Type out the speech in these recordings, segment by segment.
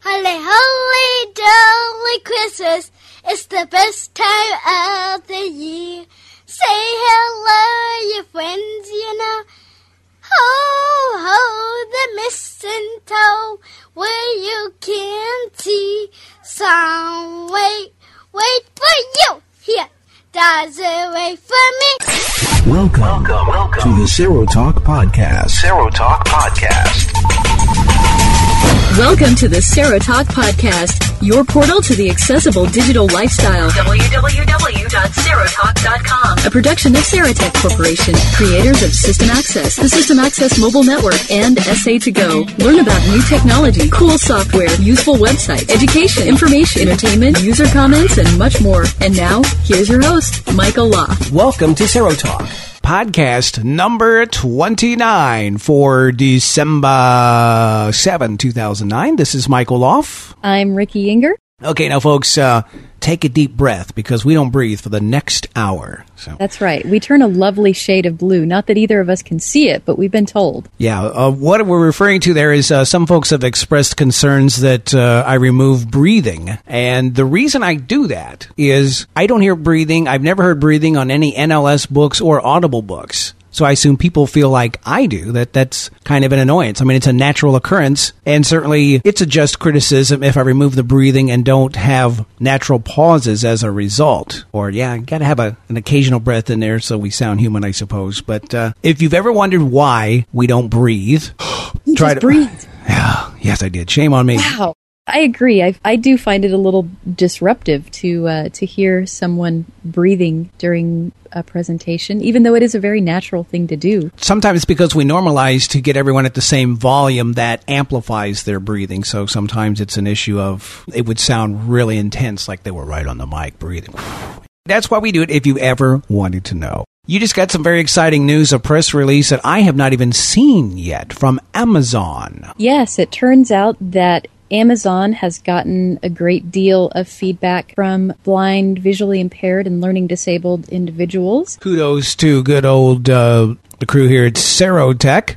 Holly, holy, jolly Christmas, it's the best time of the year. Say hello, your friends, you know. Ho, ho, the mistletoe, where you can see some wait for you. Here, does it wait for me? Welcome to the Zero Talk Podcast. Welcome to the Zero Talk Podcast, your portal to the accessible digital lifestyle. www.zerotalk.com. A production of Seratech Corporation, creators of System Access, the System Access Mobile Network, and SA2Go. Learn about new technology, cool software, useful websites, education, information, entertainment, user comments, and much more. And now, here's your host, Michael Law. Welcome to Zero Talk. Podcast number 29 for December 7, 2009. This is Michael Loff. I'm Ricky Inger. Okay, now, folks, take a deep breath because we don't breathe for the next hour. So. That's right. We turn a lovely shade of blue. Not that either of us can see it, but we've been told. Yeah, what we're referring to there is some folks have expressed concerns that I remove breathing. And the reason I do that is I don't hear breathing. I've never heard breathing on any NLS books or Audible books. So I assume people feel like I do, that's kind of an annoyance. I mean, it's a natural occurrence, and certainly it's a just criticism if I remove the breathing and don't have natural pauses as a result. Or, yeah, got to have an occasional breath in there so we sound human, I suppose. But if you've ever wondered why we don't breathe, try to breathe. Yeah, yes, I did. Shame on me. Wow. I agree. I do find it a little disruptive to hear someone breathing during a presentation, even though it is a very natural thing to do. Sometimes it's because we normalize to get everyone at the same volume that amplifies their breathing. So sometimes it's an issue of it would sound really intense, like they were right on the mic breathing. That's why we do it if you ever wanted to know. You just got some very exciting news, a press release that I have not even seen yet from Amazon. Yes, it turns out that Amazon has gotten a great deal of feedback from blind, visually impaired, and learning disabled individuals. Kudos to good old the crew here at Seratech.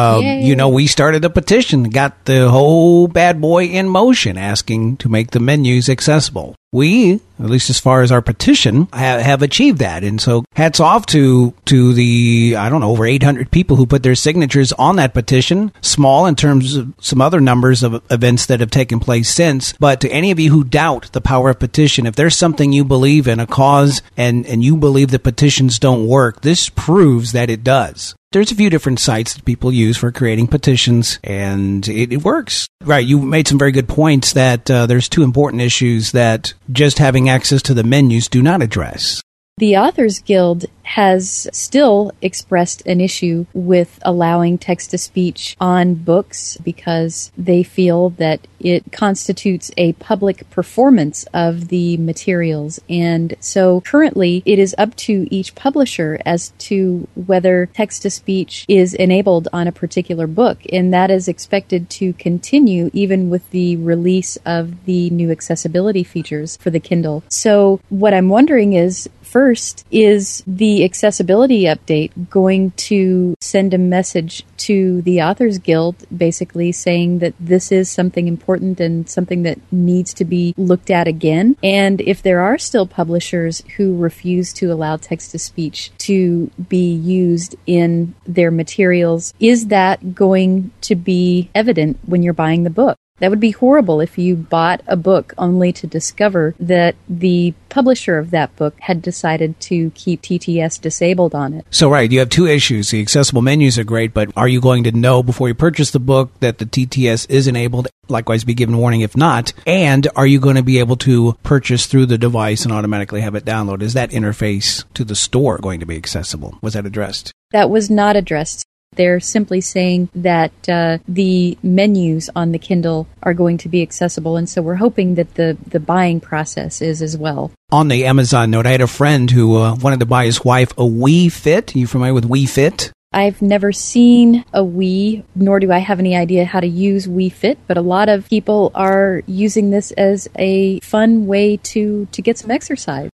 We started a petition, got the whole bad boy in motion, asking to make the menus accessible. We, at least as far as our petition, have achieved that. And so hats off to the, over 800 people who put their signatures on that petition. Small in terms of some other numbers of events that have taken place since. But to any of you who doubt the power of petition, if there's something you believe in, a cause, and you believe that petitions don't work, this proves that it does. There's a few different sites that people use for creating petitions, and it works. Right, you made some very good points that there's two important issues that just having access to the menus do not address. The Authors Guild has still expressed an issue with allowing text-to-speech on books because they feel that it constitutes a public performance of the materials. And so currently it is up to each publisher as to whether text-to-speech is enabled on a particular book. And that is expected to continue even with the release of the new accessibility features for the Kindle. So what I'm wondering is, first, is the accessibility update going to send a message to the Authors Guild basically saying that this is something important and something that needs to be looked at again? And if there are still publishers who refuse to allow text-to-speech to be used in their materials, is that going to be evident when you're buying the book? That would be horrible if you bought a book only to discover that the publisher of that book had decided to keep TTS disabled on it. So, right, you have two issues. The accessible menus are great, but are you going to know before you purchase the book that the TTS is enabled? Likewise, be given warning if not. And are you going to be able to purchase through the device and automatically have it download? Is that interface to the store going to be accessible? Was that addressed? That was not addressed. They're simply saying that the menus on the Kindle are going to be accessible, and so we're hoping that the buying process is as well. On the Amazon note, I had a friend who wanted to buy his wife a Wii Fit. Are you familiar with Wii Fit? I've never seen a Wii, nor do I have any idea how to use Wii Fit, but a lot of people are using this as a fun way to get some exercise.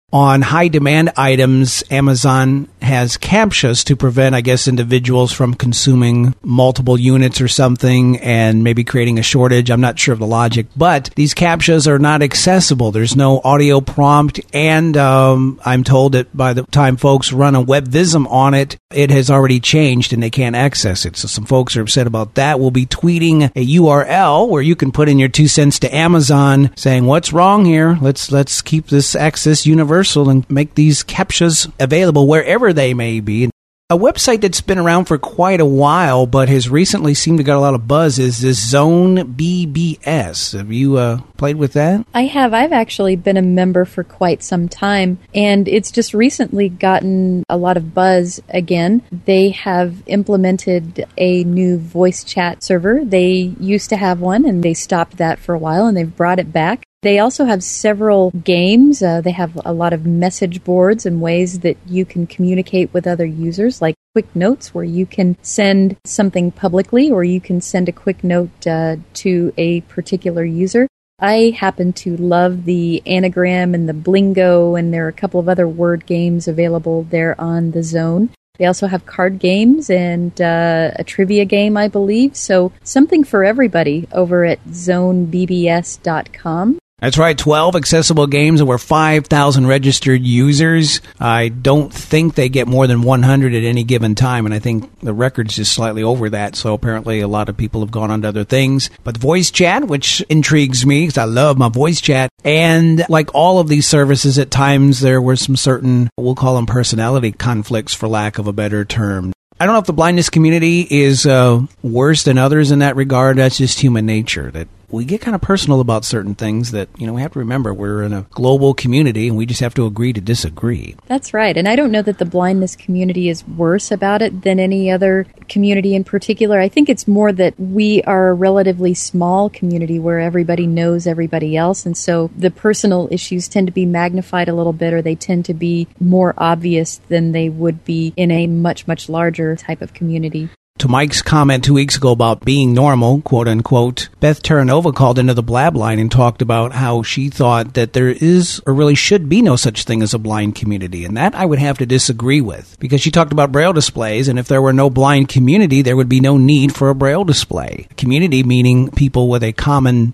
On high-demand items, Amazon has CAPTCHAs to prevent, I guess, individuals from consuming multiple units or something and maybe creating a shortage. I'm not sure of the logic, but these CAPTCHAs are not accessible. There's no audio prompt, and I'm told that by the time folks run a WebVism on it, it has already changed and they can't access it. So some folks are upset about that. We'll be tweeting a URL where you can put in your 2 cents to Amazon saying, what's wrong here? Let's keep this access universal and make these CAPTCHAs available wherever they may be. A website that's been around for quite a while but has recently seemed to get a lot of buzz is this Zone BBS. Have you played with that? I have. I've actually been a member for quite some time, and it's just recently gotten a lot of buzz again. They have implemented a new voice chat server. They used to have one, and they stopped that for a while, and they've brought it back. They also have several games. They have a lot of message boards and ways that you can communicate with other users, like quick notes where you can send something publicly or you can send a quick note to a particular user. I happen to love the Anagram and the Blingo, and there are a couple of other word games available there on the Zone. They also have card games and a trivia game, I believe. So something for everybody over at zonebbs.com. That's right, 12 accessible games, over 5,000 registered users. I don't think they get more than 100 at any given time, and I think the record's just slightly over that, so apparently a lot of people have gone on to other things. But voice chat, which intrigues me, because I love my voice chat, and like all of these services, at times there were some certain, we'll call them personality conflicts, for lack of a better term. I don't know if the blindness community is worse than others in that regard. That's just human nature, that we get kind of personal about certain things that, we have to remember we're in a global community and we just have to agree to disagree. That's right. And I don't know that the blindness community is worse about it than any other community in particular. I think it's more that we are a relatively small community where everybody knows everybody else. And so the personal issues tend to be magnified a little bit, or they tend to be more obvious than they would be in a much, much larger type of community. To Mike's comment 2 weeks ago about being normal, quote unquote, Beth Terranova called into the Blab line and talked about how she thought that there is or really should be no such thing as a blind community. And that I would have to disagree with, because she talked about Braille displays, and if there were no blind community, there would be no need for a Braille display. Community meaning people with a common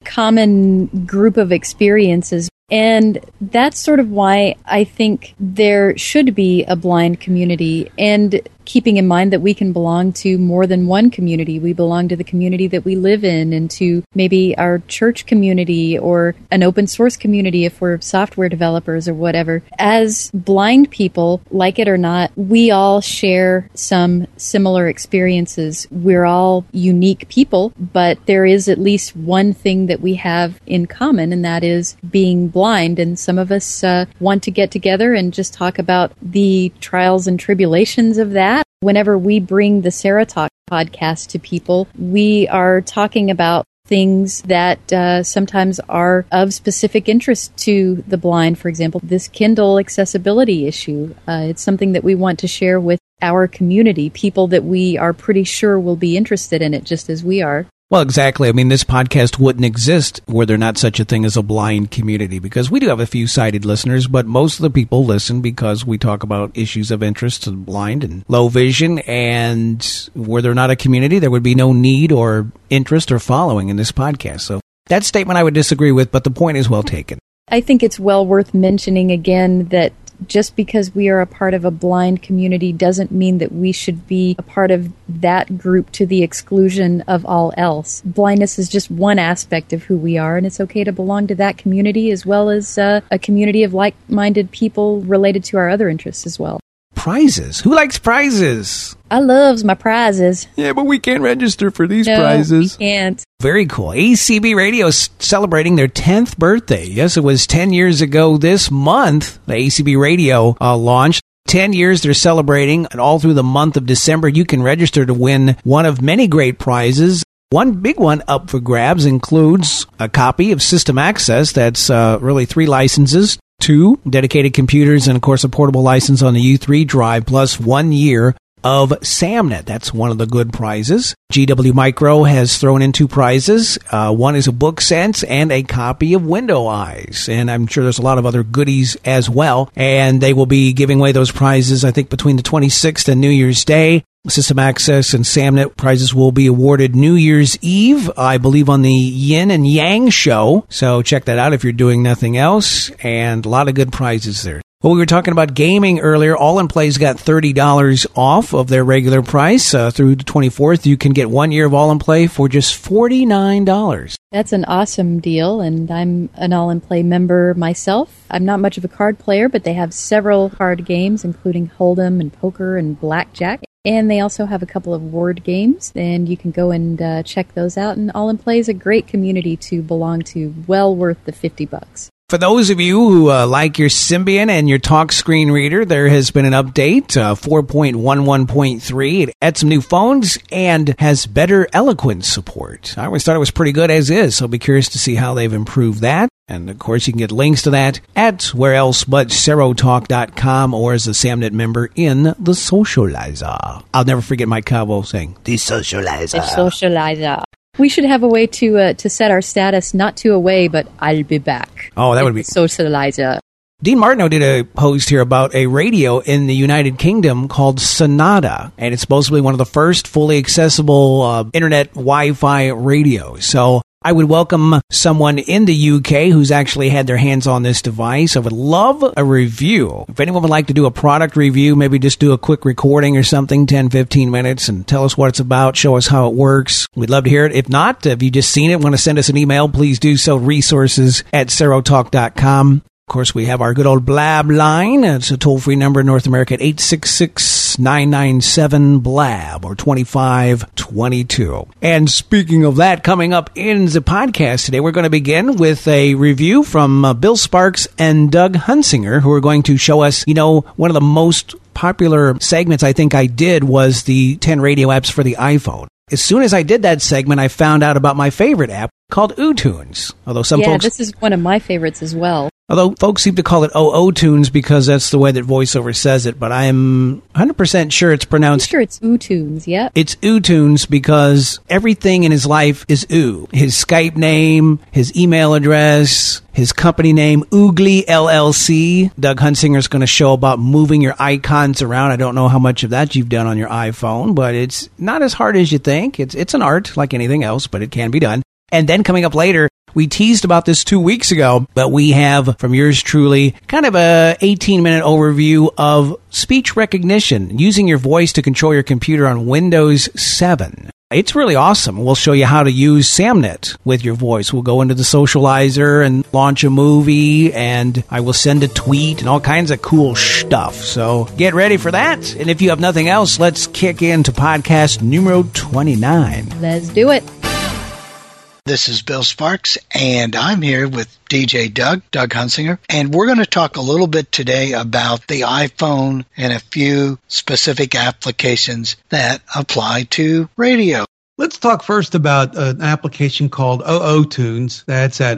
group of experiences. And that's sort of why I think there should be a blind community, and keeping in mind that we can belong to more than one community. We belong to the community that we live in, and to maybe our church community or an open source community if we're software developers or whatever. As blind people, like it or not, we all share some similar experiences. We're all unique people, but there is at least one thing that we have in common, and that is being blind. And some of us want to get together and just talk about the trials and tribulations of that. Whenever we bring the Sarah Talk podcast to people, we are talking about things that sometimes are of specific interest to the blind. For example, this Kindle accessibility issue. It's something that we want to share with our community, people that we are pretty sure will be interested in it just as we are. Well, exactly. I mean, this podcast wouldn't exist were there not such a thing as a blind community, because we do have a few sighted listeners, but most of the people listen because we talk about issues of interest to the blind and low vision, and were there not a community, there would be no need or interest or following in this podcast. So that statement I would disagree with, but the point is well taken. I think it's well worth mentioning again that just because we are a part of a blind community doesn't mean that we should be a part of that group to the exclusion of all else. Blindness is just one aspect of who we are, and it's okay to belong to that community as well as a community of like-minded people related to our other interests as well. Prizes? Who likes prizes? I loves my prizes. Yeah, but we can't register for these No, prizes. we can't. Very cool. ACB Radio is celebrating their 10th birthday. Yes, it was 10 years ago this month the ACB Radio launched. 10 years they're celebrating, and all through the month of December you can register to win one of many great prizes. One big one up for grabs includes a copy of System Access. That's really 3 licenses, 2 dedicated computers, and of course a portable license on the U3 drive, plus 1 year of Samnet. That's one of the good prizes. GW Micro has thrown in 2 prizes. One is a BookSense and a copy of Window Eyes. And I'm sure there's a lot of other goodies as well. And they will be giving away those prizes, I think, between the 26th and New Year's Day. System Access and Samnet prizes will be awarded New Year's Eve, I believe, on the Yin and Yang show. So check that out if you're doing nothing else. And a lot of good prizes there. Well, we were talking about gaming earlier. All in Play's got $30 off of their regular price. Through the 24th, you can get 1 year of All in Play for just $49. That's an awesome deal, and I'm an All in Play member myself. I'm not much of a card player, but they have several card games, including Hold'em and Poker and Blackjack. And they also have a couple of word games, and you can go and check those out. And All in Play is a great community to belong to, well worth the $50. For those of you who like your Symbian and your talk screen reader, there has been an update, 4.11.3. It adds some new phones and has better eloquence support. I always thought it was pretty good as is, so I'll be curious to see how they've improved that. And, of course, you can get links to that at whereelsebutserotalk.com or as a Samnet member in the Socializer. I'll never forget Mike Cabo saying, the Socializer. The Socializer. We should have a way to set our status not to away, but I'll be back. Oh, that would be Socializer. Dean Martineau did a post here about a radio in the United Kingdom called Sonata, and it's supposedly one of the first fully accessible internet Wi-Fi radios. So I would welcome someone in the UK who's actually had their hands on this device. I would love a review. If anyone would like to do a product review, maybe just do a quick recording or something, 10, 15 minutes, and tell us what it's about, show us how it works. We'd love to hear it. If not, if you just seen it, want to send us an email, please do so, resources@serotalk.com. Of course, we have our good old Blab line. It's a toll-free number in North America at 866-997-BLAB or 2522. And speaking of that, coming up in the podcast today, we're going to begin with a review from Bill Sparks and Doug Hunsinger, who are going to show us, one of the most popular segments I think I did was the 10 radio apps for the iPhone. As soon as I did that segment, I found out about my favorite app called UTunes. Although this is one of my favorites as well. Although folks seem to call it OO-Tunes because that's the way that VoiceOver says it, but I'm 100% sure it's pronounced... I'm sure it's UTunes, yeah. It's UTunes because everything in his life is Oo. His Skype name, his email address, his company name, Oogly LLC. Doug Hunsinger's going to show about moving your icons around. I don't know how much of that you've done on your iPhone, but it's not as hard as you think. It's an art like anything else, but it can be done. And then coming up later, we teased about this 2 weeks ago, but we have, from yours truly, kind of a 18-minute overview of speech recognition, using your voice to control your computer on Windows 7. It's really awesome. We'll show you how to use Samnet with your voice. We'll go into the Socializer and launch a movie, and I will send a tweet and all kinds of cool stuff. So get ready for that. And if you have nothing else, let's kick into podcast numero 29. Let's do it. This is Bill Sparks, and I'm here with DJ Doug Hunsinger, and we're going to talk a little bit today about the iPhone and a few specific applications that apply to radio. Let's talk first about an application called OO-Tunes. That's at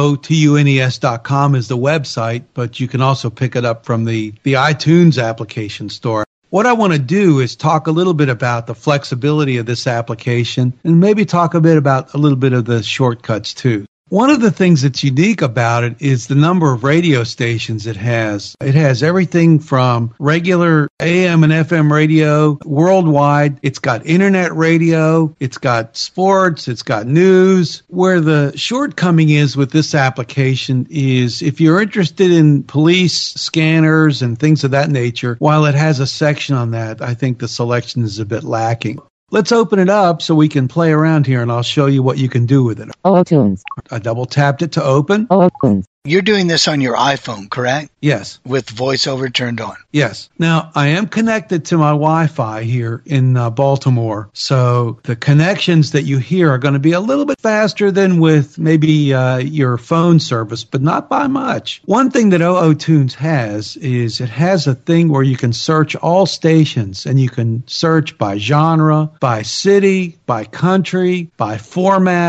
OOTUNES.com is the website, but you can also pick it up from the iTunes application store. What I want to do is talk a little bit about the flexibility of this application and maybe talk a little bit of the shortcuts too. One of the things that's unique about it is the number of radio stations it has. It has everything from regular AM and FM radio worldwide. It's got internet radio. It's got sports. It's got news. Where the shortcoming is with this application is if you're interested in police scanners and things of that nature, while it has a section on that, I think the selection is a bit lacking. Let's open it up so we can play around here, and I'll show you what you can do with it. OO-Tunes. I double-tapped it to open. OO-Tunes. You're doing this on your iPhone, correct? Yes. With VoiceOver turned on? Yes. Now, I am connected to my Wi-Fi here in Baltimore, so the connections that you hear are going to be a little bit faster than with maybe your phone service, but not by much. One thing that OO-Tunes has is it has a thing where you can search all stations, and you can search by genre, by city, by country, by format.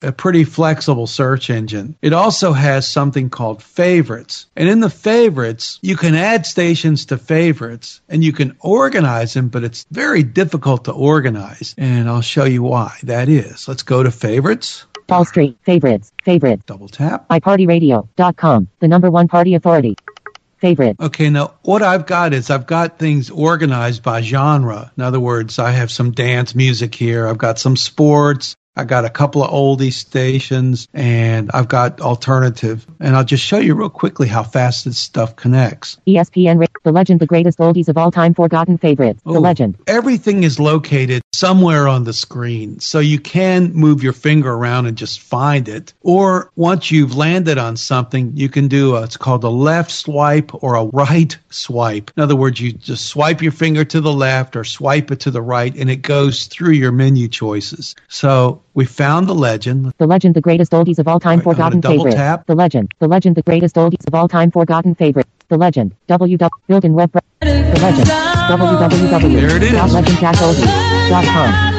a pretty flexible search engine. It also has something called favorites. And in the favorites, you can add stations to favorites and you can organize them, but it's very difficult to organize. And I'll show you why that is. Let's go to favorites. Fall Street, favorites, favorite. Double tap. iPartyRadio.com, the #1 party authority. Favorite. Okay, now what I've got is I've got things organized by genre. In other words, I have some dance music here. I've got some sports. I got a couple of oldie stations, and I've got alternative. And I'll just show you real quickly how fast this stuff connects. ESPN, The Legend, the greatest oldies of all time, forgotten favorites. The Legend. Everything is located somewhere on the screen, so you can move your finger around and just find it. Or once you've landed on something, you can do it's called a left swipe or a right swipe. In other words, you just swipe your finger to the left or swipe it to the right, and it goes through your menu choices. So we found The Legend. The Legend, the greatest oldies of all time, forgotten favorites. Tap. The Legend, the greatest oldies of all time, forgotten favorites. The Legend, built-in web. The Legend, www. There it is. Legend-oldies.com.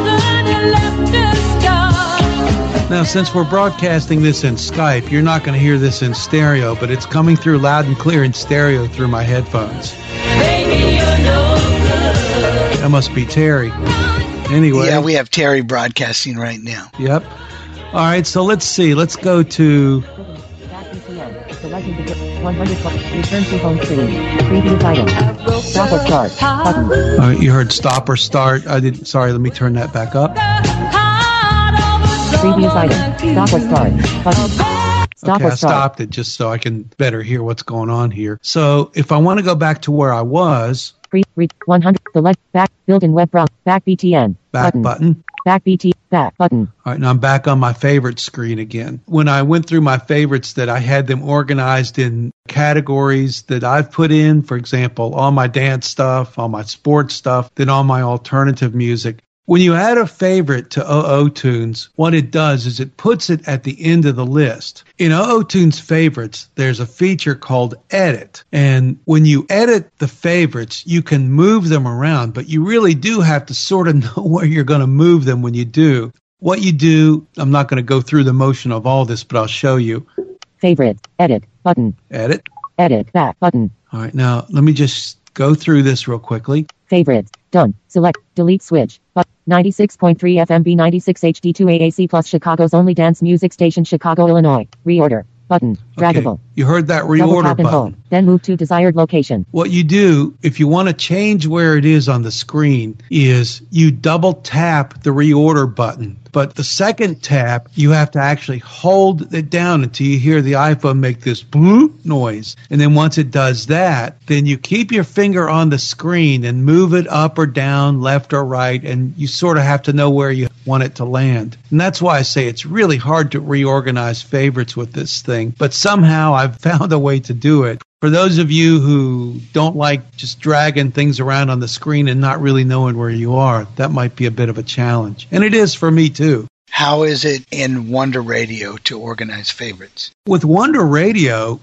Now, since we're broadcasting this in Skype, you're not going to hear this in stereo, but it's coming through loud and clear in stereo through my headphones. That must be Terry. Anyway. Yeah, we have Terry broadcasting right now. Yep. All right, so let's see. Let's go to... The Legend, 100. Return to home screen. Previous item. Stop or start. Button. You heard stop or start. I didn't. Sorry, let me turn that back up. Previous item. Stop or start. Button. Stop okay, or I start. stopped it just so I can better hear what's going on here. So if I want to go back to where I was... 100. The Legend. Back. Built-in web browser. Back BTN. Back button. Back BT. Back button. All right, now I'm back on my favorite screen again. When I went through my favorites, that I had them organized in categories that I've put in, for example, all my dance stuff, all my sports stuff, then all my alternative music. When you add a favorite to OO Tunes, what it does is it puts it at the end of the list. In OO Tunes favorites, there's a feature called Edit. And when you edit the favorites, you can move them around, but you really do have to sort of know where you're going to move them when you do. What you do, I'm not going to go through the motion of all this, but I'll show you. Favorite. Edit. Button. Edit. Edit. Back button. All right, now let me just go through this real quickly. Favorites. Done. Select. Delete switch. 96.3 FMB 96 HD2 AAC plus Chicago's only dance music station, Chicago, Illinois. Reorder. Button. Draggable. Okay, you heard that Double reorder tap and button. hold. Then move to desired location. What you do, if you want to change where it is on the screen, is you double tap the reorder button. But the second tap, you have to actually hold it down until you hear the iPhone make this bloop noise. And then once it does that, then you keep your finger on the screen and move it up or down, left or right, and you sort of have to know where you want it to land. And that's why I say it's really hard to reorganize favorites with this thing. But somehow I've found a way to do it. For those of you who don't like just dragging things around on the screen and not really knowing where you are, that might be a bit of a challenge. And it is for me too. How is it in Wonder Radio to organize favorites? With Wonder Radio,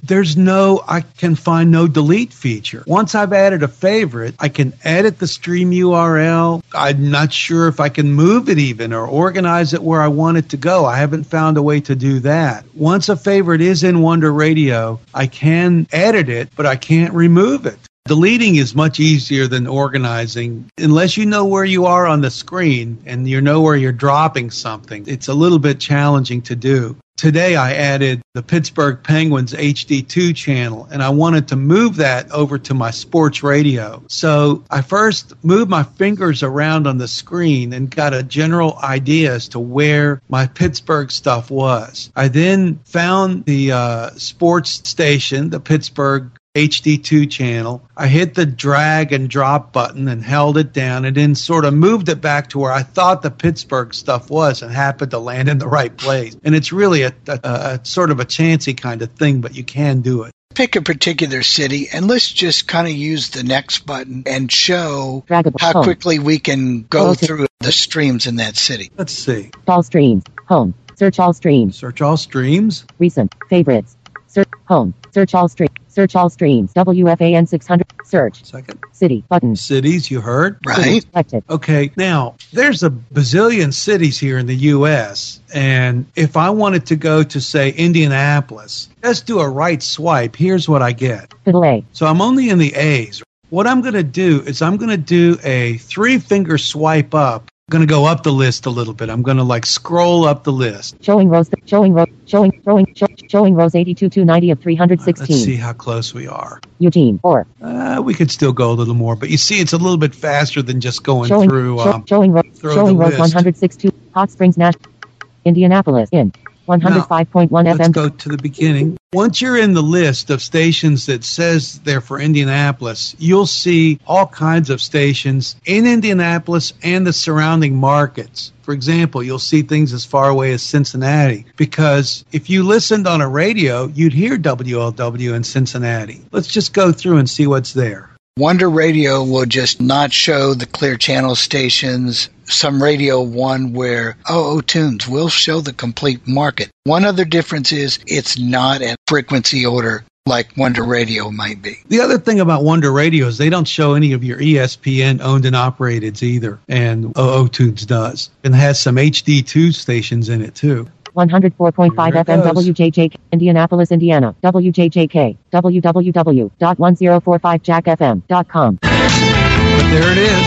I can find no delete feature. Once I've added a favorite, I can edit the stream URL. I'm not sure if I can move it even or organize it where I want it to go. I haven't found a way to do that. Once a favorite is in Wonder Radio, I can edit it, but I can't remove it. Deleting is much easier than organizing. Unless you know where you are on the screen and you know where you're dropping something, it's a little bit challenging to do. Today I added the Pittsburgh Penguins HD2 channel, and I wanted to move that over to my sports radio. So I first moved my fingers around on the screen and got a general idea as to where my Pittsburgh stuff was. I then found the sports station, the Pittsburgh HD2 channel. I hit the drag and drop button and held it down and then sort of moved it back to where I thought the Pittsburgh stuff was and happened to land in the right place. And it's really a sort of a chancy kind of thing, but you can do it. Pick a particular city and let's just kind of use the next button and show how quickly we can go through the streams in that city. Let's see. All streams. Home. Search all streams. Search all streams. Recent. Favorites. Search home. Search all streams. Search all streams. WFAN 600. Search. Second. City. Button. Cities, you heard? Right. Selected. Okay, now, there's a bazillion cities here in the U.S., and if I wanted to go to, say, Indianapolis, just do a right swipe. Here's what I get. Fiddle A. So I'm only in the A's. What I'm going to do is I'm going to do a 3-finger swipe up. I'm going to go up the list a little bit. I'm going to scroll up the list. Showing rows 82 of 316. Let's see how close we are. Eugene or We could still go a little more, but you see it's a little bit faster than just going through. Showing rows list. 162. Hot Springs National. Indianapolis in 105.1 Let's FM. go to the beginning. Once you're in the list of stations that says they're for Indianapolis, you'll see all kinds of stations in Indianapolis and the surrounding markets. For example, you'll see things as far away as Cincinnati, because if you listened on a radio, you'd hear WLW in Cincinnati. Let's just go through and see what's there. Wonder Radio will just not show the Clear Channel stations. Some Radio 1 where OO Tunes will show the complete market. One other difference is it's not in frequency order like Wonder Radio might be. The other thing about Wonder Radio is they don't show any of your ESPN owned and operateds either, and OO Tunes does. And has some HD2 stations in it too. 104.5 FM WJJK, Indianapolis, Indiana. WJJK, www.1045jackfm.com. But there it is.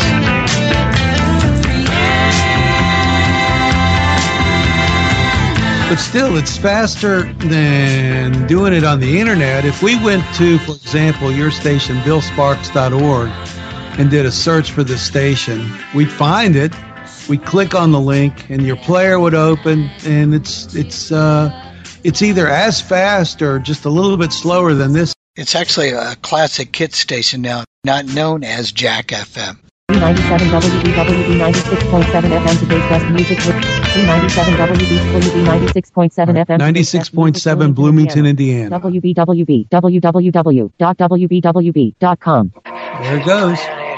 But still, it's faster than doing it on the internet. If we went to, for example, your station, BillSparks.org, and did a search for the station, we'd find it. We'd click on the link, and your player would open, and it's either as fast or just a little bit slower than this. It's actually a classic hit station now, not known as Jack FM. 97 WBWB 96.7 FM today's best music with 97 WBWB 96.7 FM 96.7 Bloomington, Indiana. WBWB www.wbwb.com. There it goes.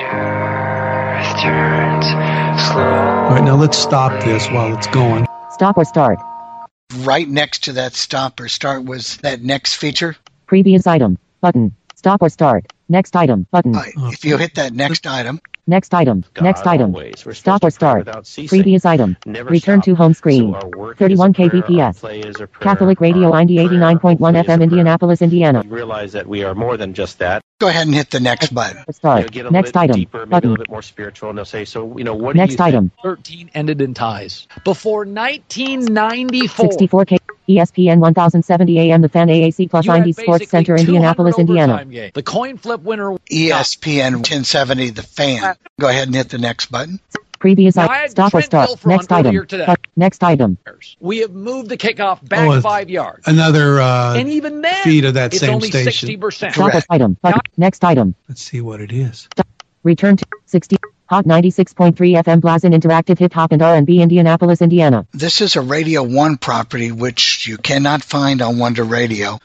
All right, now let's stop this while it's going. Stop or start. Right next to that stop or start was that next feature. Previous item. Button. Stop or start. Next item. Button. If you hit that next item. Next item. Next item. Stop or start. Previous item. Return to home screen. 31 kbps. Catholic Radio 89.1 FM Indianapolis, Indiana. Realize that we are more than just that. Go ahead and hit the next button. Start. Get a Next little item. deeper, maybe Button. a little bit more spiritual, and they'll say, so, what do Next you item. 13 ended in ties. Before 1994. 64K. ESPN 1070 AM The Fan AAC plus you had 90 Sports basically Center, 200 Indianapolis, Indiana. overtime games. The coin flip winner. ESPN 1070, The Fan. Go ahead and hit the next button. Previous Now, I item. had Stop or Trent start. Dilfer on Next item. earlier today. Next item. We have moved the kickoff back it's 5 yards. Another And even then, feed of that it's same only station. 60%. Stop or Correct. item. Button. Next item. Let's see what it is. Return to 60. Hot 96.3 FM Blazin Interactive Hip Hop and R&B Indianapolis, Indiana. This is a Radio 1 property which you cannot find on Wonder Radio.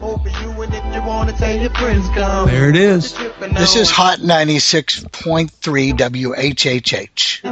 There it is. This is Hot 96.3 WHHH.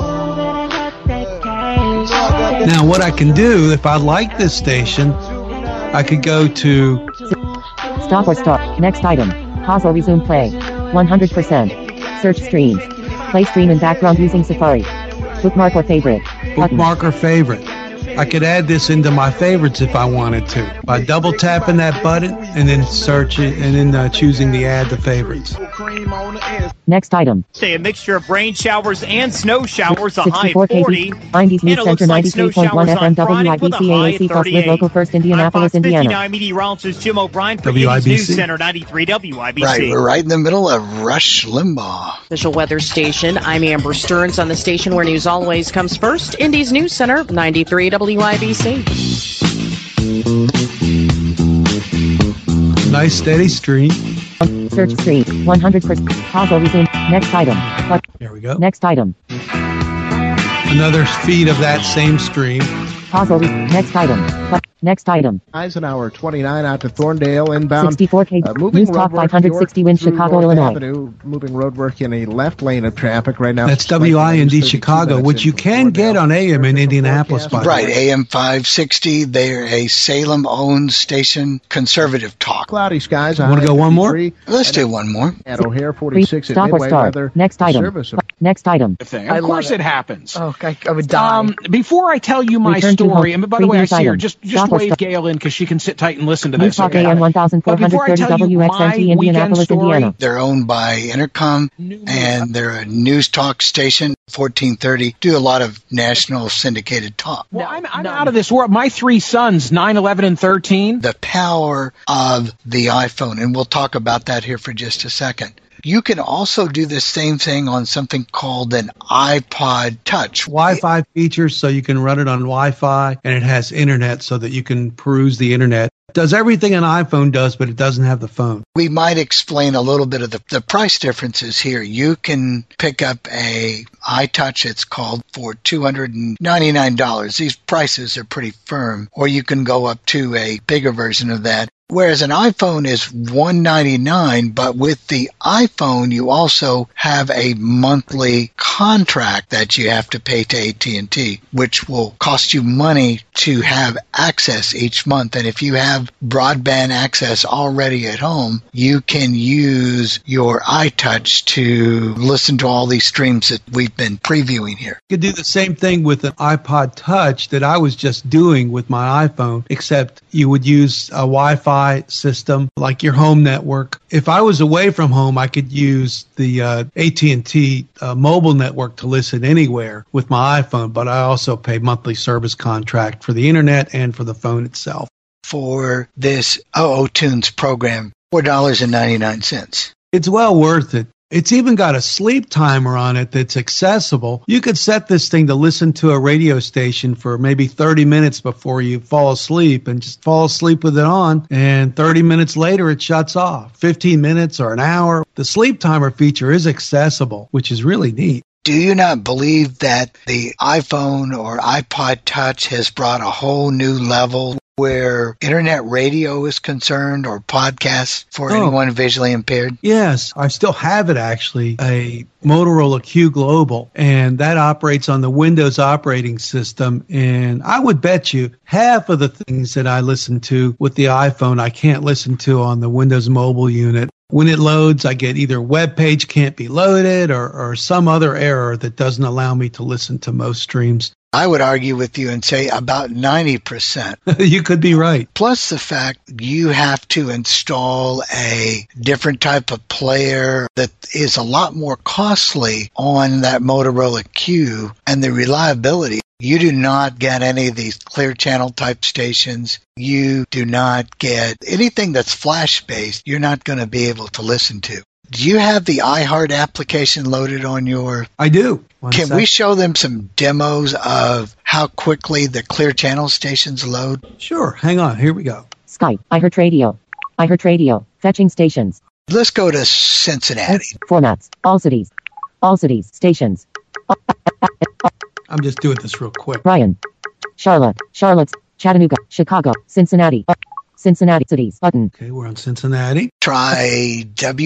Now, what I can do, if I like this station, I could go to Stop or start. Next item. Pause or resume play. 100%. Search streams. Play stream in background using Safari. Bookmark or favorite. Button. bookmark or favorite. I could add this into my favorites if I wanted to by double tapping that button and then search it and then choosing the add to favorites. Next item. Say a mixture of rain showers and snow showers, a high 64 of 40. KB. 90s News Center 93.1 FM WIBC AAC plus Live Local First Indianapolis, I'm Fox Indiana. 59 meteorologist Jim O'Brien for WIBC. 80s News Center 93 WIBC. Right, we're right in the middle of Rush Limbaugh. Official weather station. I'm Amber Stearns on the station where news always comes first. Indies News Center, 93 WIBC. Nice steady stream. Search stream. 100%. Pause or resume. Next item. There we go. Next item. Another feed of that same stream. Pause or resume. Next item. Next item. Eisenhower 29 out to Thorndale inbound. 64K. Moving News Talk roadwork 560 Wind, through Chicago, North Illinois. Avenue, moving roadwork in a left lane of traffic right now. That's WIND Chicago, which you can get on AM in Indianapolis, by the Right, way. AM 560. They're a Salem-owned station, conservative talk. Cloudy skies. Want to go one more? Let's do one more. At O'Hare 46 at Stop or Midway start. weather. Next item. Service. Next item. Of course it happens. Oh, I would die. Before I tell you my Return to story, home. and by the way, I Previous see her. item. Just Stop or wave start. Gail in because she can sit tight and listen to News this. Talk okay? AM But before I 1430 tell you my WXNT, weekend Indianapolis, story, Indiana. They're owned by Intercom, and they're a news talk station, 1430. Do a lot of national syndicated talk. Well, I'm out of this world. My three sons, 9, 11, and 13. The power of the iPhone, and we'll talk about that here for just a second. You can also do the same thing on something called an iPod Touch. Wi-Fi features, so you can run it on Wi-Fi, and it has internet so that you can peruse the internet. It does everything an iPhone does, but it doesn't have the phone. We might explain a little bit of the price differences here. You can pick up a iTouch, it's called, for $299. These prices are pretty firm. Or you can go up to a bigger version of that. Whereas an iPhone is $199, but with the iPhone, you also have a monthly contract that you have to pay to AT&T, which will cost you money to have access each month. And if you have broadband access already at home, you can use your iTouch to listen to all these streams that we've been previewing here. You could do the same thing with an iPod Touch that I was just doing with my iPhone, except you would use a Wi-Fi system like your home network. If I was away from home, I could use the AT&T mobile network to listen anywhere with my iPhone, but I also pay monthly service contract for the internet and for the phone itself. For this OO Tunes program, $4.99. It's well worth it. It's even got a sleep timer on it that's accessible. You could set this thing to listen to a radio station for maybe 30 minutes before you fall asleep and just fall asleep with it on. And 30 minutes later, it shuts off. 15 minutes or an hour. The sleep timer feature is accessible, which is really neat. Do you not believe that the iPhone or iPod Touch has brought a whole new level where internet radio is concerned or podcasts for anyone visually impaired? Yes, I still have it actually, a Motorola Q Global, and that operates on the Windows operating system. And I would bet you half of the things that I listen to with the iPhone, I can't listen to on the Windows mobile unit. When it loads, I get either web page can't be loaded or some other error that doesn't allow me to listen to most streams. I would argue with you and say about 90%. You could be right. Plus the fact you have to install a different type of player that is a lot more costly on that Motorola Q, and the reliability. You do not get any of these clear channel type stations. You do not get anything that's flash based. You're not going to be able to listen to. Do you have the iHeart application loaded on your... I do. Can we show them some demos of how quickly the clear channel stations load? Sure. Hang on. Here we go. Skype, iHeart Radio, fetching stations. Let's go to Cincinnati. Formats, all cities, stations. I'm just doing this real quick. Bryan, Charlotte, Chattanooga, Chicago, Cincinnati cities, button. Okay, we're on Cincinnati. Try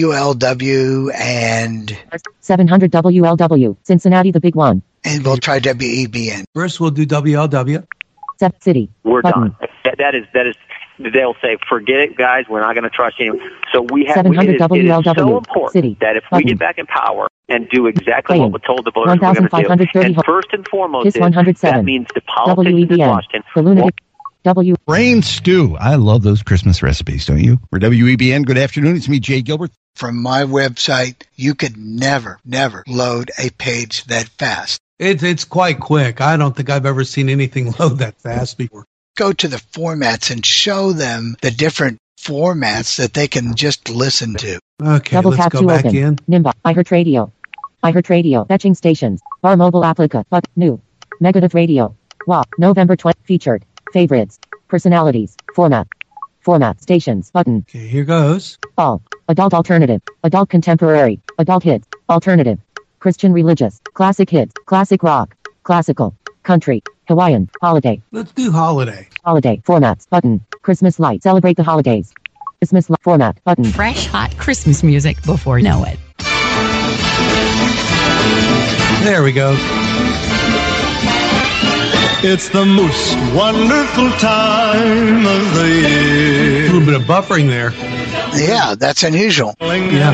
WLW and 700 WLW, Cincinnati, the big one. And we'll try WEBN. First, we'll do WLW. City. We're button. done. That is. They'll say, "Forget it, guys. We're not going to trust you." So we have. 700 it is WLW, so important city, that if button. we get back in power and do exactly Playing. what we're told the voters we're going to do, and first and foremost, is, that means the politicians in Washington. The lunatic. Brain stew. I love those Christmas recipes, don't you? For WEBN, good afternoon. It's me, Jay Gilbert. From my website, you could never load a page that fast. It's quite quick. I don't think I've ever seen anything load that fast before. Go to the formats and show them the different formats that they can just listen to. Okay, Double let's tap go to back open. in. Nimba, iHeart Radio, fetching stations. Bar mobile applica, but new. Megadeth Radio. WAP, November 20, featured. Favorites. Personalities. Format, stations, button. Okay, here goes. All. Adult alternative. Adult contemporary. Adult hits. Alternative. Christian religious. Classic hits. Classic rock. Classical. Country. Hawaiian. Holiday. Let's do holiday. Holiday. Formats. Button. Christmas light. Celebrate the holidays. Christmas light. Format. Button. Fresh, hot Christmas music before you know it. There we go. It's the most wonderful time of the year. little bit of buffering there. Yeah, that's unusual. Yeah.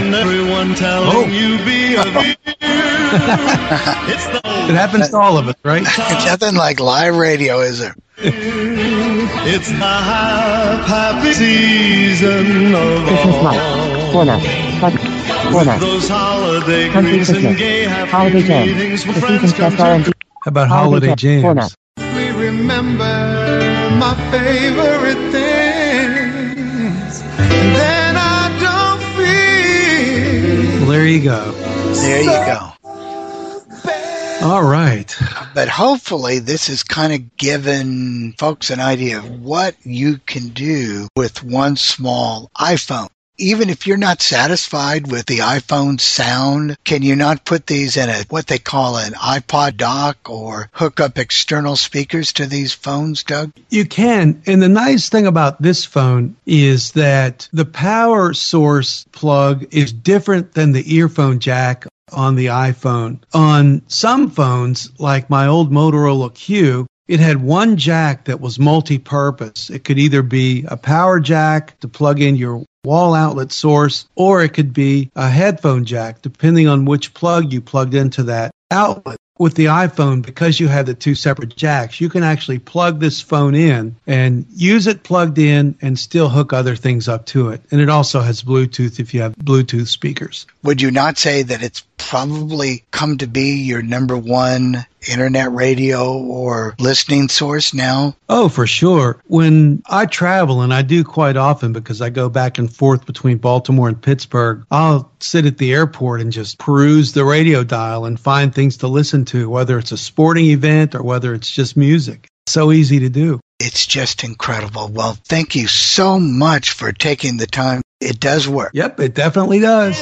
It happens to all of us, right? Nothing like live radio, is there? It's the happy season of Christmas lights. Format. Format. those holiday Country greetings and Christmas. gay happy Holiday jams. meetings The with friends season's best R&B. How about holiday jams? Format. We remember my favorite things, and then I don't feel. Well, there you go. There you go. All right. But hopefully this has kind of given folks an idea of what you can do with one small iPhone. Even if you're not satisfied with the iPhone sound, can you not put these in what they call an iPod dock or hook up external speakers to these phones, Doug? You can. And the nice thing about this phone is that the power source plug is different than the earphone jack on the iPhone. On some phones, like my old Motorola Q, it had one jack that was multi-purpose. It could either be a power jack to plug in your wall outlet source, or it could be a headphone jack, depending on which plug you plugged into that outlet. With the iPhone, because you have the two separate jacks, you can actually plug this phone in and use it plugged in and still hook other things up to it. And it also has Bluetooth if you have Bluetooth speakers. Would you not say that it's probably come to be your number one internet radio or listening source now? Oh, for sure. When I travel, and I do quite often because I go back and forth between Baltimore and Pittsburgh, I'll sit at the airport and just peruse the radio dial and find things to listen to, whether it's a sporting event or whether it's just music. So easy to do. It's just incredible. Well, thank you so much for taking the time. It does work. Yep, it definitely does.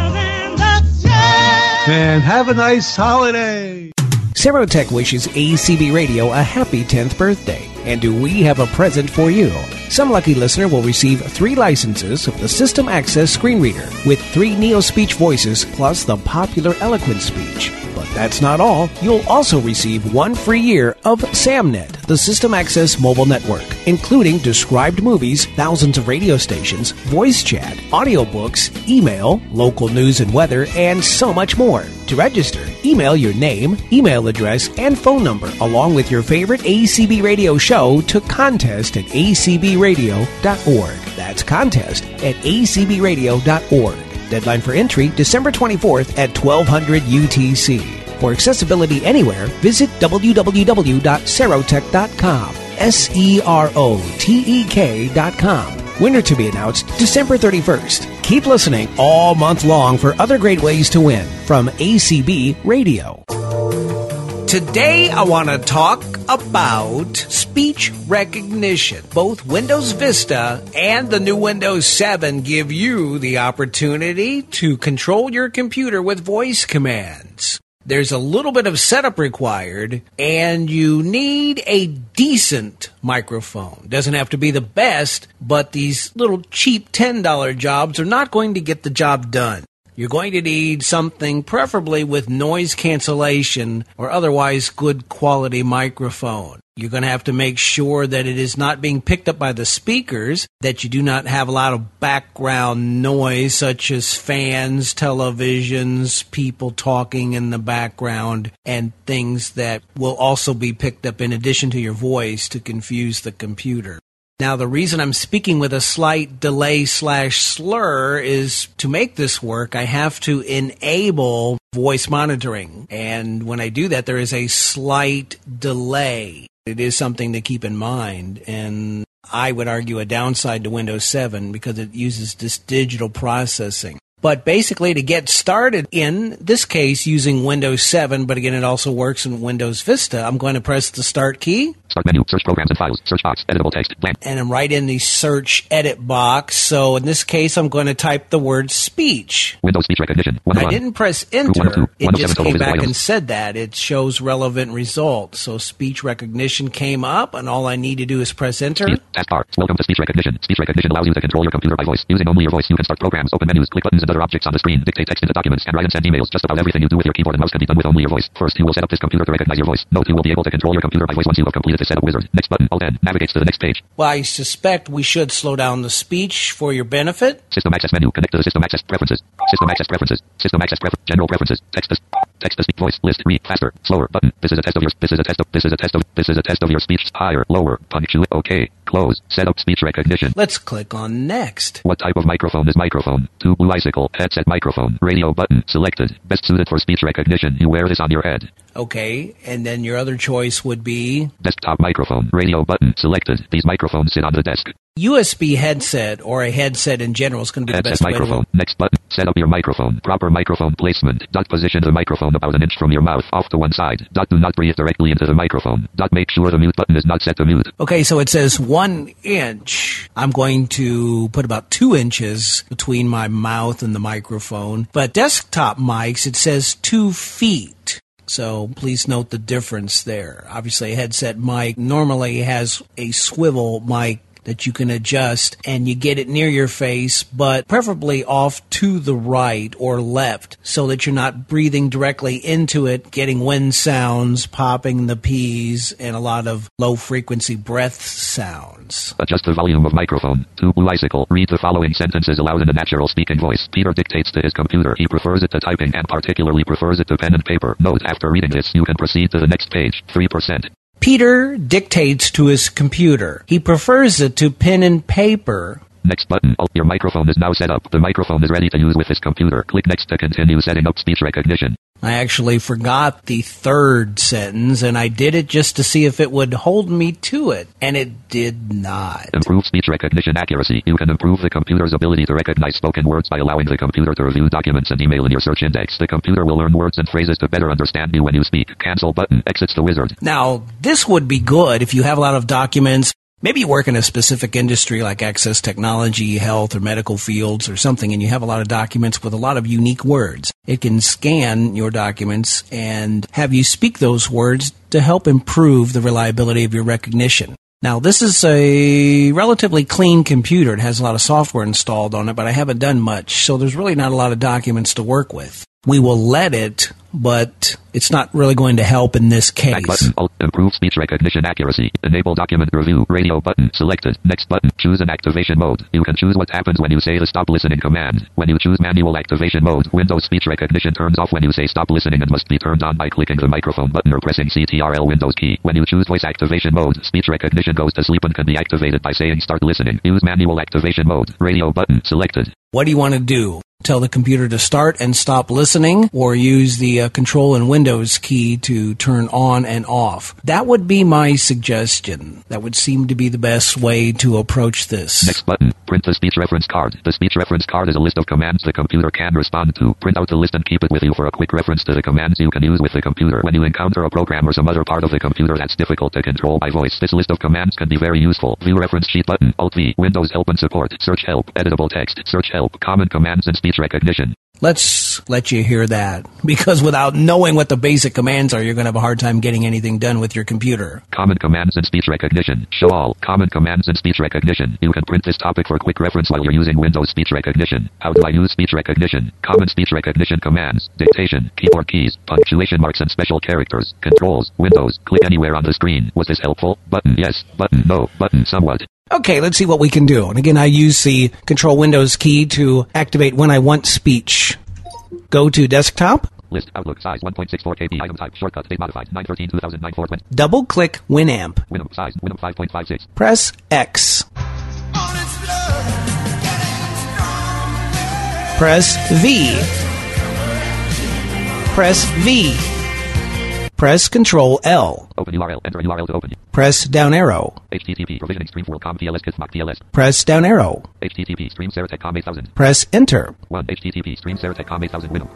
And have a nice holiday. Serotech wishes ACB Radio a happy 10th birthday. And do we have a present for you? Some lucky listener will receive 3 licenses of the System Access screen reader with 3 NeoSpeech voices plus the popular Eloquent Speech. But that's not all. You'll also receive 1 free year of SamNet, the System Access mobile network, including described movies, thousands of radio stations, voice chat, audiobooks, email, local news and weather, and so much more. To register, email your name, email address, and phone number, along with your favorite ACB radio show to contest@acbradio.org. That's contest@acbradio.org. Deadline for entry, December 24th at 1200 UTC. For accessibility anywhere, visit www.serotech.com. SEROTEK.com. Winner to be announced December 31st. Keep listening all month long for other great ways to win from ACB Radio. Today I want to talk about speech recognition. Both Windows Vista and the new Windows 7 give you the opportunity to control your computer with voice commands. There's a little bit of setup required, and you need a decent microphone. Doesn't have to be the best, but these little cheap $10 jobs are not going to get the job done. You're going to need something preferably with noise cancellation or otherwise good quality microphone. You're going to have to make sure that it is not being picked up by the speakers, that you do not have a lot of background noise such as fans, televisions, people talking in the background, and things that will also be picked up in addition to your voice to confuse the computer. Now, the reason I'm speaking with a slight delay/slur is to make this work, I have to enable voice monitoring. And when I do that, there is a slight delay. It is something to keep in mind. And I would argue a downside to Windows 7 because it uses this digital processing. But basically, to get started, in this case, using Windows 7, but again, it also works in Windows Vista, I'm going to press the Start key. Start menu, search programs and files, search box, editable text, blank. And I'm right in the search edit box. So in this case, I'm going to type the word speech. Windows speech recognition. I didn't press enter. It just came back and said that. It shows relevant results. So speech recognition came up, and all I need to do is press enter. Taskbar. Welcome to speech recognition. Speech recognition allows you to control your computer by voice. Using only your voice, you can start programs, open menus, click buttons, and and other objects on the screen, dictate text into documents, and write and send emails. Just about everything you do with your keyboard and mouse can be done with only your voice. First, you will set up this computer to recognize your voice. Note you will be able to control your computer by voice once you have completed the setup wizard. Next button, Alt-N, navigates to the next page. Well, I suspect we should slow down the speech for your benefit. System access menu, connect to the system access preferences. System access preferences. System access general preferences. Text to speak, voice, list, read, faster, slower, button. This is a test of your speech. Higher, lower, punctuate, okay, close, set up speech recognition. Let's click on next. What type of microphone is microphone? Two blue icicle, headset microphone, radio button, selected, best suited for speech recognition. You wear this on your head. Okay, and then your other choice would be? Desktop microphone, radio button, selected. These microphones sit on the desk. USB headset or a headset in general is going to be the best microphone. way to... Next button. Set up your microphone. Proper microphone placement. Position the microphone about an inch from your mouth, off to one side. Do not breathe directly into the microphone. Make sure the mute button is not set to mute. Okay, so it says 1 inch. I'm going to put about 2 inches between my mouth and the microphone. But desktop mics, it says 2 feet. So please note the difference there. Obviously, a headset mic normally has a swivel mic that you can adjust, and you get it near your face, but preferably off to the right or left so that you're not breathing directly into it, getting wind sounds, popping the P's, and a lot of low-frequency breath sounds. Adjust the volume of microphone. To blue icicle. Read the following sentences aloud in a natural speaking voice. Peter dictates to his computer. He prefers it to typing and particularly prefers it to pen and paper. Note, after reading this, you can proceed to the next page. 3%. Peter dictates to his computer. He prefers it to pen and paper. Next button. Your microphone is now set up. The microphone is ready to use with this computer. Click next to continue setting up speech recognition. I actually forgot the third sentence, and I did it just to see if it would hold me to it, and it did not. Improve speech recognition accuracy. You can improve the computer's ability to recognize spoken words by allowing the computer to review documents and email in your search index. The computer will learn words and phrases to better understand you when you speak. Cancel button. Exits the wizard. Now, this would be good if you have a lot of documents. Maybe you work in a specific industry like access technology, health, or medical fields or something, and you have a lot of documents with a lot of unique words. It can scan your documents and have you speak those words to help improve the reliability of your recognition. Now, this is a relatively clean computer. It has a lot of software installed on it, but I haven't done much, so there's really not a lot of documents to work with. We will let it, but it's not really going to help in this case. Back button. Improve speech recognition accuracy. Enable document review. Radio button. Selected. Next button. Choose an activation mode. You can choose what happens when you say the stop listening command. When you choose manual activation mode, Windows speech recognition turns off when you say stop listening and must be turned on by clicking the microphone button or pressing Ctrl Windows key. When you choose voice activation mode, speech recognition goes to sleep and can be activated by saying start listening. Use manual activation mode. Radio button. Selected. What do you want to do? Tell the computer to start and stop listening, or use the Control and Windows key to turn on and off? That would be my suggestion. That would seem to be the best way to approach this. Next button. Print the speech reference card. The speech reference card is a list of commands the computer can respond to. Print out the list and keep it with you for a quick reference to the commands you can use with the computer when you encounter a program or some other part of the computer that's difficult to control by voice. This list of commands can be very useful. View reference sheet button. Alt-V. Windows help and support. Search help. Editable text. Search help. Common commands and speech recognition. Let's let you hear that, because without knowing what the basic commands are, you're going to have a hard time getting anything done with your computer. Common commands and speech recognition. Show all. Common commands and speech recognition. You can print this topic for quick reference while you're using Windows speech recognition. How do I use speech recognition? Common speech recognition commands. Dictation. Keyboard keys. Punctuation marks and special characters. Controls. Windows. Click anywhere on the screen. Was this helpful? Button yes. Button no. Button somewhat. Okay, let's see what we can do. And again, I use the Control Windows key to activate when I want speech. Go to desktop. List Outlook size 1.64 KB. Item type shortcut date modified 9/13/2009 420. Double click Winamp. Winamp size Winamp 5.56. Press X. Press V. Press V. Press Control L. Open URL. Enter URL to open. Press down arrow. HTTP provisioning stream for com TLS Kismoc TLS. Press down arrow. HTTP stream Seratech.com 8000. Press enter. 1 HTTP stream Seratech.com 8000 Winamp.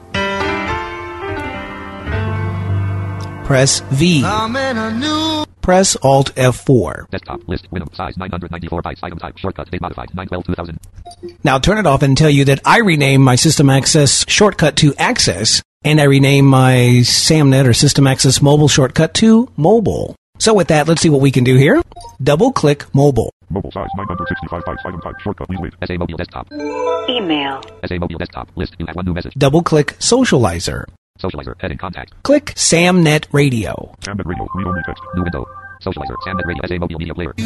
Press V. Press Alt F4. Desktop list Winamp size 994 bytes. Item type shortcut date modified 9/12/2000. Now turn it off and tell you that I rename my System Access shortcut to Access, and I rename my SAMNet or System Access Mobile shortcut to Mobile. So with that, let's see what we can do here. Double-click mobile. Mobile size 965 bytes. Item type shortcut. Please wait. SA Mobile Desktop. Email. SA Mobile Desktop. List. You have one new message. Double-click Socializer. Socializer. Heading contact. Click SamNet Radio. SamNet Radio. Read only text. New window. Socializer. SamNet Radio. SA Mobile Media Player.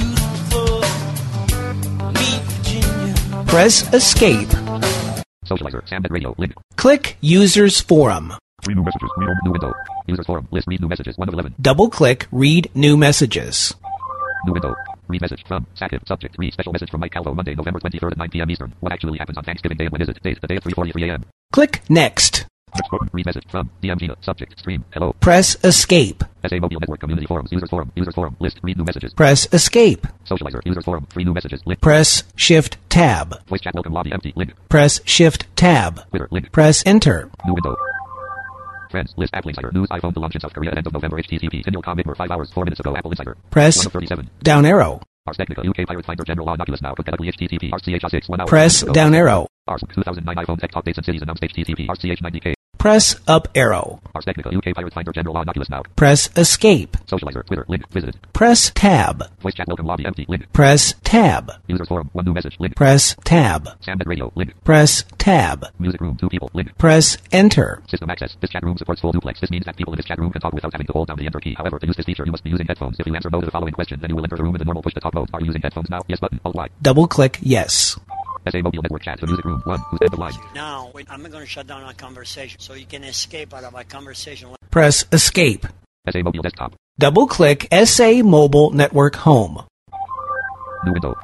Press Escape. Socializer. SamNet Radio. Link. Click Users Forum. Read new messages. Read only new window. Users Forum. List. Read new messages. 1 of 11. Double-click Read New Messages. New window. Read message from Sakib. Subject. Read special message from Mike Calvo. Monday, November 23rd at 9 p.m. Eastern. What actually happens on Thanksgiving Day and when is it? Date. The day at 3:43 a.m. Click Next. Next button. Read message from DM Gina. Subject. Stream. Hello. Press Escape. SA Mobile Network. Community Forums. Users Forum. Users Forum. List. Read new messages. Press Escape. Socializer. Users Forum. Free new messages. Link. Press Shift Tab. Voice chat. Welcome lobby. Empty. Link. Press Shift Tab. Twitter. Link. Press Enter. New window. Friends. List. Apple Insider. News. iPhone to launch in South Korea at end of November. HTTP. Tinel.com. 5 hours. 4 minutes ago. Apple Insider. Press 1:37. down arrow. Ars Technica. UK Pirate Finder. General Law. Oculus Now. Compatibility. HTTP. RCH 1 hour. Press down arrow. Ars 2009 iPhone Tech Talk Dates and Cities announced. HTTP. RCH 90K. Press up arrow. Ars Technica. UK Pirate Finder. General Law. Oculus Now. Press Escape. Socializer. Twitter. Link. Visited. Press Tab. Voice chat. Welcome lobby. Empty. Link. Press Tab. Users Forum. 1 new message. Link. Press Tab. SamNet Radio. Link. Press Tab. Music Room. 2 people. Link. Press Enter. System access. This chat room supports full duplex. This means that people in this chat room can talk without having to hold down the Enter key. However, to use this feature, you must be using headphones. If you answer no to the following question, then you will enter the room in the normal push-to-talk mode. Are you using headphones now? Yes button. Alt-Y. Double-click Yes. SA Mobile Network chat to Music Room 1. Who's end of line? Now, I'm going to shut down our conversation so you can escape out of our conversation. Press Escape. SA Mobile Desktop. Double-click SA Mobile Network Home. New window.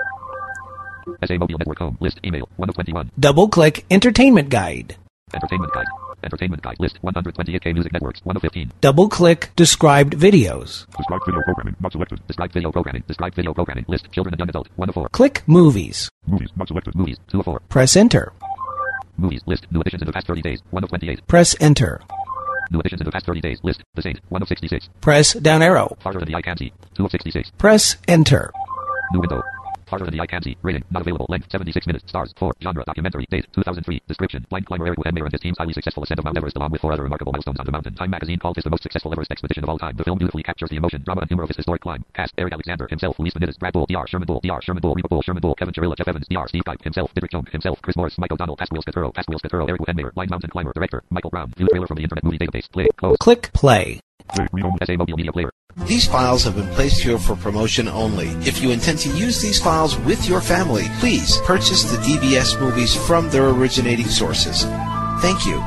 SA Mobile Network Home. List. Email. 1 of 21. Double-click Entertainment Guide. Entertainment Guide. Entertainment Guide. List. 128K Music Networks. 1 of 15. Double-click Described Videos. Described video programming. Not selected. Described video programming. Described video programming. List. Children and young adult. 1 of 4. Click Movies. Movies. Not selected. Movies. 2 of 4. Press Enter. Movies. List. New additions in the past 30 days. 1 of 28. Press Enter. New additions in the past 30 days. List. The Saint. 1 of 66. Press down arrow. Farther than the eye can see. 2 of 66. Press Enter. New window. Farther than the eye can see. Rating. Not available. Length. 76 minutes. Stars. 4. Genre. Documentary. Date. 2003. Description. Blind climber Eric Mayer and his team's highly successful ascent of Mount Everest along with 4 other remarkable milestones on the mountain. Time magazine called this the most successful Everest expedition of all time. The film beautifully captures the emotion, drama, and humor of his historic climb. Cast. Eric Alexander. Himself. Luis Benitez. Brad Bull. DR. Sherman Bull. Reba Bull. Sherman Bull. Kevin Chirilla. Jeff Evans. DR. Steve Kipe. Himself. Didrik Jones. Himself. Chris Morris. Mike O'Donnell. Pasquale Scaturo. Eric Mayer. Blind mountain climber. Director. Michael Brown. View trailer from the Internet Movie Database. Play. Close. Click Play. SA Mobile Media Player. These files have been placed here for promotion only. If you intend to use these files with your family, please purchase the DBS movies from their originating sources. Thank you.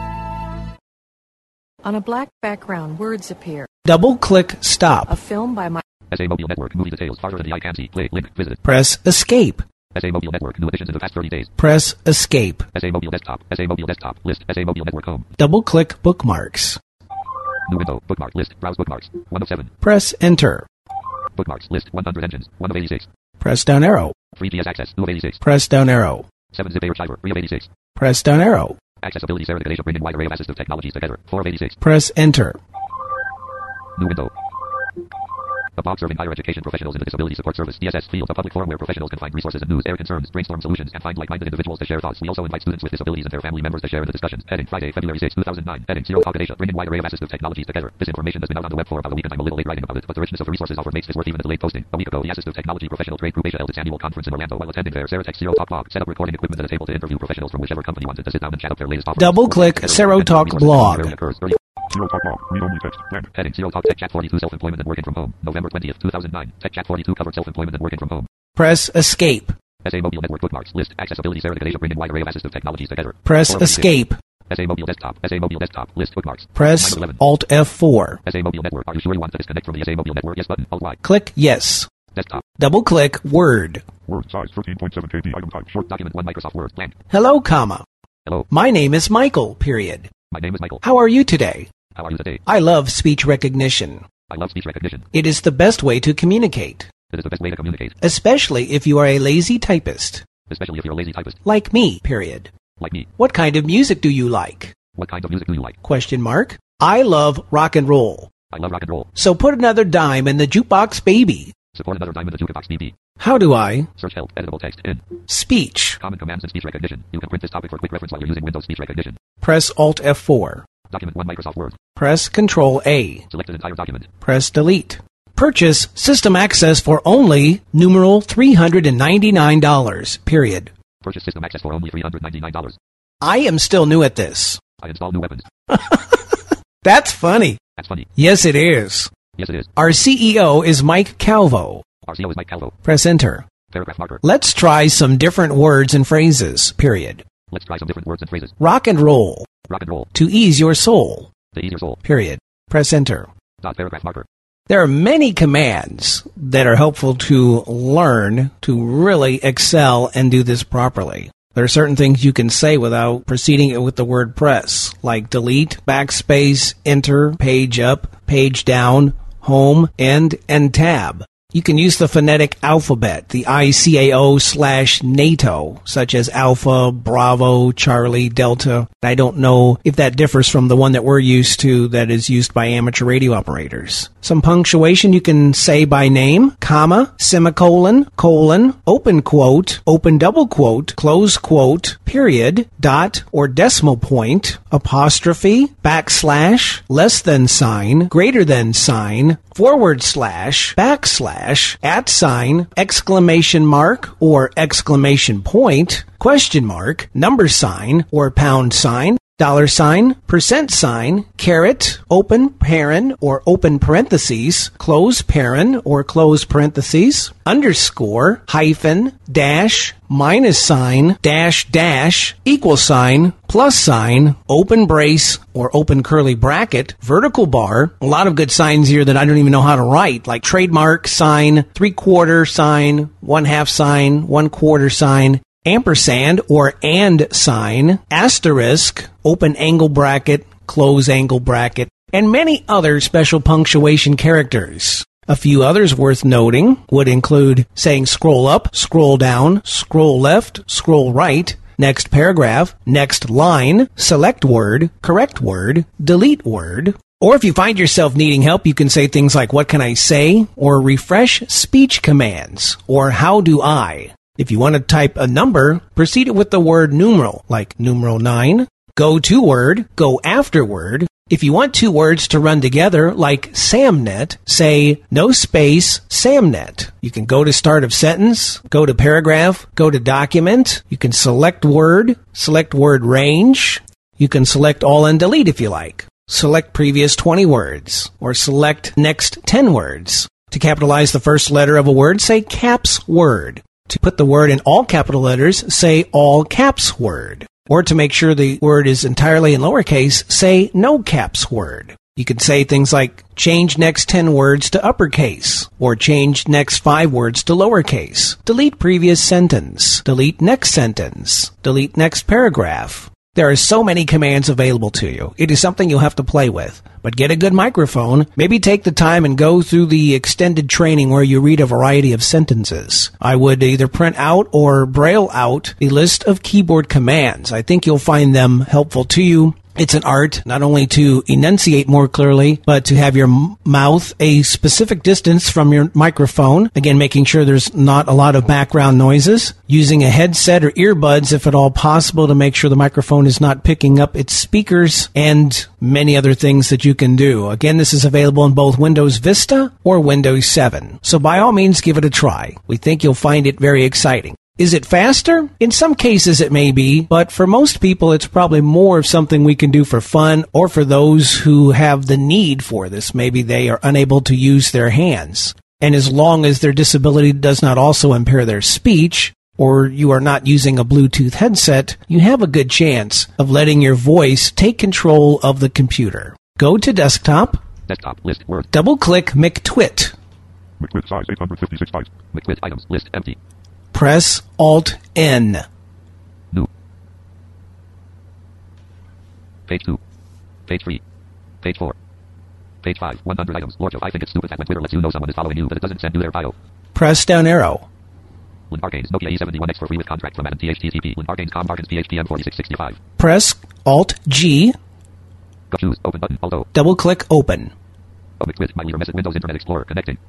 On a black background, words appear. Double-click Stop. A film by my... SA Mobile Network. Movie details. Farther than the eye can see. Play. Link. Visit. Press Escape. SA Mobile Network. New additions in the past 30 days. Press Escape. SA Mobile Desktop. SA Mobile Desktop. List. SA Mobile Network Home. Double-click Bookmarks. New window. Bookmark. List. Browse bookmarks. 1 of 7. Press Enter. Bookmarks. List. 100 engines. 1 of 86. Press down arrow. 3GS access. 2 of 86. Press down arrow. 7-zip archiver. 3 of 86. Press down arrow. Accessibility Sarah Ganesha bringing wide array of assistive technologies together. 4 of 86. Press Enter. New window. A blog serving higher education professionals in the Disability Support Service DSS field, a public forum where professionals can find resources and news, air concerns, brainstorm solutions, and find like-minded individuals to share thoughts. We also invite students with disabilities and their family members to share in the discussions. Heading Friday, February 6, 2009. Heading Zero Talk Asia, bringing wide array of assistive technologies together. This information has been out on the web for about a week and I'm a little late writing about it, but the richness of resources offered makes this worth even a delayed posting. A week ago, the Assistive Technology Professional Trade Group Asia held its annual conference in Orlando. While attending there, Sarah Tech Zero Talk blog set up recording equipment at a table to interview professionals from whichever company wanted to sit down and chat up their latest offerings. Double-click Zero Talk blog. Zero Talk blog. Read only text. Blank. Heading Zero Talk Tech Chat 42 Self-Employment and Working from Home. November 20th, 2009. Tech Chat 42 covered self-employment and working from home. Press Escape. SA Mobile Network Bookmarks. List. Accessibility Sarah Ganesha bringing wide array of assistive technologies together. Press Escape. SA Mobile Desktop. SA Mobile Desktop. List. Bookmarks. Press Alt F4. SA Mobile Network. Are you sure you want to disconnect from the SA Mobile Network? Yes button. Alt-Y. Click Yes. Desktop. Double-click Word. Word size 13.7 KB. Item type short. Document 1 Microsoft Word. Blank. Hello, comma. Hello. My name is Michael, period. My name is Michael. How are you today? How are you today? I love speech recognition. I love speech recognition. It is the best way to communicate. It is the best way to communicate. Especially if you are a lazy typist. Especially if you're a lazy typist. Like me, period. Like me. What kind of music do you like? What kind of music do you like? Question mark. I love rock and roll. I love rock and roll. So put another dime in the jukebox, baby. Support another dime in the jukebox, BB. How do I? Search help, editable text, in. Speech. Common commands and speech recognition. You can print this topic for quick reference while you're using Windows speech recognition. Press Alt F4. Document 1 Microsoft Word. Press Control A. Select an entire document. Press Delete. Purchase system access for only numeral $399, period. Purchase system access for only $399. I am still new at this. I install new weapons. That's funny. That's funny. Yes, it is. Yes, it is. Our CEO is Mike Calvo. Our CEO is Mike Calvo. Press Enter. Paragraph marker. Let's try some different words and phrases, period. Let's try some different words and phrases. Rock and roll. Rock and roll. To ease your soul. To ease your soul. Period. Press Enter. Paragraph marker. There are many commands that are helpful to learn to really excel and do this properly. There are certain things you can say without preceding it with the word press, like delete, backspace, enter, page up, page down, home, end, and tab. You can use the phonetic alphabet, the ICAO/NATO, such as Alpha, Bravo, Charlie, Delta. I don't know if that differs from the one that we're used to that is used by amateur radio operators. Some punctuation you can say by name, comma, semicolon, colon, open quote, open double quote, close quote, period, dot or decimal point, apostrophe, backslash, less than sign, greater than sign, forward slash, backslash, at sign, exclamation mark or exclamation point, question mark, number sign or pound sign, dollar sign, percent sign, caret, open paren or open parentheses, close paren or close parentheses, underscore, hyphen, dash, minus sign, dash, dash, equal sign, plus sign, open brace or open curly bracket, vertical bar. A lot of good signs here that I don't even know how to write, like trademark sign, 3/4 sign, 1/2 sign, 1/4 sign, ampersand or and sign, asterisk, open angle bracket, close angle bracket, and many other special punctuation characters. A few others worth noting would include saying scroll up, scroll down, scroll left, scroll right, next paragraph, next line, select word, correct word, delete word. Or if you find yourself needing help, you can say things like, what can I say? Or refresh speech commands, or how do I? If you want to type a number, proceed it with the word numeral, like numeral 9, go to word, go after word. If you want two words to run together, like SAMnet, say no space SAMnet. You can go to start of sentence, go to paragraph, go to document. You can select word range. You can select all and delete if you like. Select previous 20 words, or select next 10 words. To capitalize the first letter of a word, say caps word. To put the word in all capital letters, say all caps word. Or to make sure the word is entirely in lowercase, say no caps word. You can say things like change next 10 words to uppercase, or change next 5 words to lowercase. Delete previous sentence. Delete next sentence. Delete next paragraph. There are so many commands available to you. It is something you'll have to play with. But get a good microphone. Maybe take the time and go through the extended training where you read a variety of sentences. I would either print out or braille out the list of keyboard commands. I think you'll find them helpful to you. It's an art not only to enunciate more clearly, but to have your mouth a specific distance from your microphone. Again, making sure there's not a lot of background noises. Using a headset or earbuds, if at all possible, to make sure the microphone is not picking up its speakers, and many other things that you can do. Again, this is available in both Windows Vista or Windows 7. So by all means, give it a try. We think you'll find it very exciting. Is it faster? In some cases it may be, but for most people it's probably more of something we can do for fun, or for those who have the need for this. Maybe they are unable to use their hands. And as long as their disability does not also impair their speech, or you are not using a Bluetooth headset, you have a good chance of letting your voice take control of the computer. Go to desktop. Desktop, list, word. Double-click McTwit. McTwit size 856 bytes. McTwit items, list, empty. Press Alt-N. New. Page 2. Page 3. Page 4. Page 5. 100 items. Lord Joe, I think it's stupid that when Twitter lets you know someone is following you, but it doesn't send you their bio. Press down arrow. Lynn Arcanes, Nokia E71X for free with contract from Madden THTTP. Lynn Arcanes, Com Arcanes, PHPM 4665. Press Alt-G. Go choose, open button, although. Double-click open. Oh, McTwit, my leader message, Windows Internet Explorer, connecting.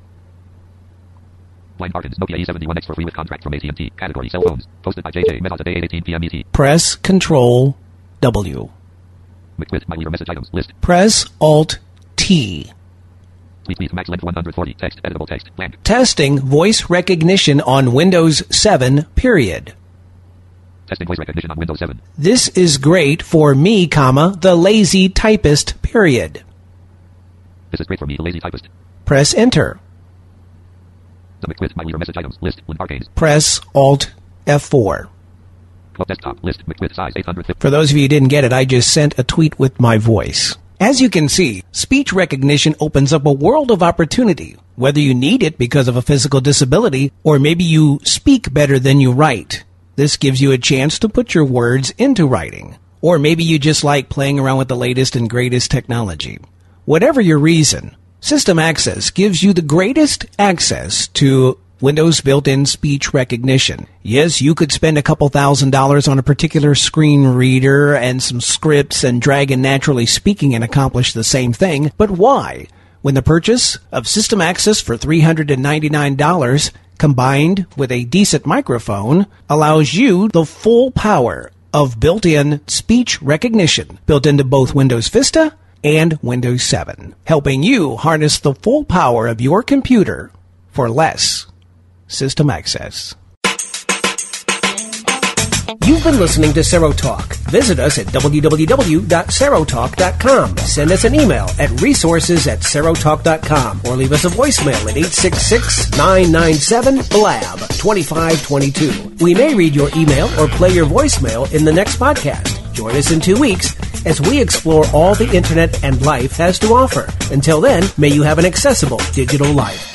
Blind Arcanes, Nokia E71X for free with contract from AT&T. Category, cell phones. Posted by JJ Mehta today, 8:18 p.m. ET. Press Control W. McQuiz, my leader message items. List. Press Alt-T. Please, max length 140. Text. Editable text. Blank. Testing voice recognition on Windows 7, period. Testing voice recognition on Windows 7. This is great for me, comma, the lazy typist, period. This is great for me, the lazy typist. Press Enter. The McQuiz, my leader message items. List. Arcades. Press Alt F4. Club desktop. List. McQuiz size 850. For those of you who didn't get it, I just sent a tweet with my voice. As you can see, speech recognition opens up a world of opportunity, whether you need it because of a physical disability or maybe you speak better than you write. This gives you a chance to put your words into writing. Or maybe you just like playing around with the latest and greatest technology. Whatever your reason, System Access gives you the greatest access to Windows built-in speech recognition. Yes, you could spend a couple $1,000s on a particular screen reader and some scripts and Dragon Naturally Speaking and accomplish the same thing, but why? When the purchase of System Access for $399 combined with a decent microphone allows you the full power of built-in speech recognition built into both Windows Vista and Windows 7, helping you harness the full power of your computer for less. System Access. You've been listening to Serotalk. Visit us at www.serotalk.com. Send us an email at resources@serotalk.com or leave us a voicemail at 866-997-BLAB-2522. We may read your email or play your voicemail in the next podcast. Join us in 2 weeks as we explore all the internet and life has to offer. Until then, may you have an accessible digital life.